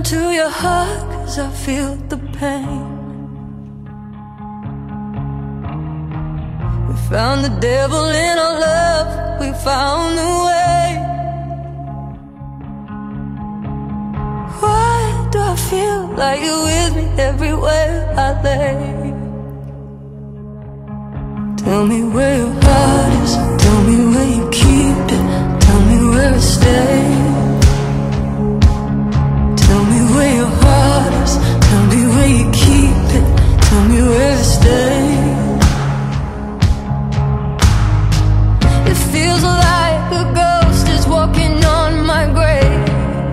to your heart, 'cause I feel the pain. We found the devil in our love, we found the way. Why do I feel like you're with me everywhere I lay? Tell me where your heart is, tell me where you keep it, tell me where it stays. Tell me where your heart is, tell me where you keep it, tell me where it stays. It feels like a ghost is walking on my grave.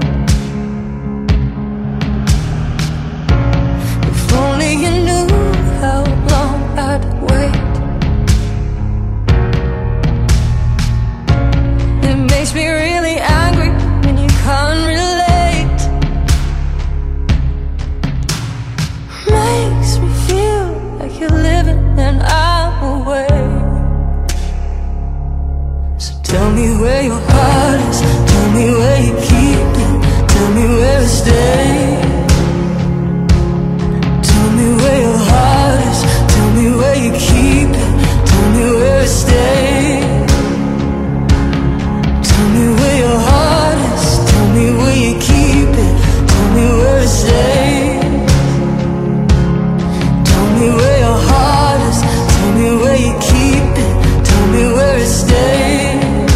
If only you knew how long I'd wait. It makes me really angry when you can't relate. Makes me feel like you're living and I'm away. So tell me where your heart is, tell me where you keep it, tell me where it stays. Tell me where your heart is, tell me where you keep it, tell me where it stays. Tell me where your heart is, tell me where you keep it, tell me where it stays. Tell me where your heart is, tell me where you keep it, tell me where it stays.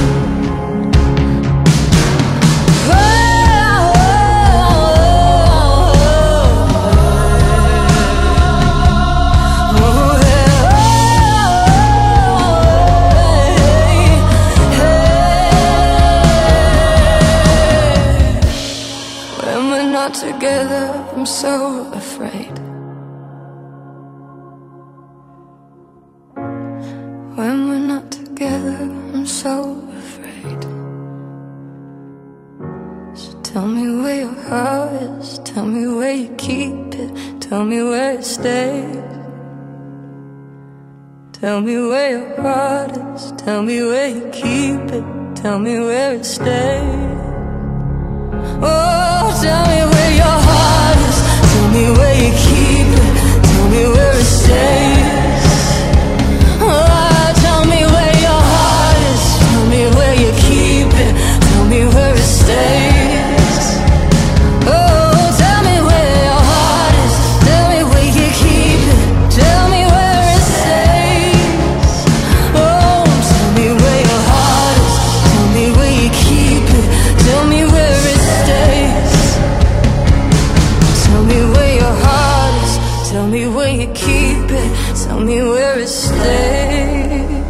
When we're not together, I'm so afraid. When we're not together, I'm so afraid. So tell me where your heart is, tell me where you keep it, tell me where it stays. Tell me where your heart is, tell me where you keep it, tell me where it stays. Oh, tell me where your heart is, tell me where you keep it, tell me where it stays. Oh, tell me where your heart is, tell me where you keep it, tell me where it stays. Oh, tell me where your heart is, tell me where you keep it, tell me where it stays. Oh, tell me where your heart is, tell me where you keep it, tell me where it stays. Tell me where your heart is, tell me where you keep it, tell me where it stays.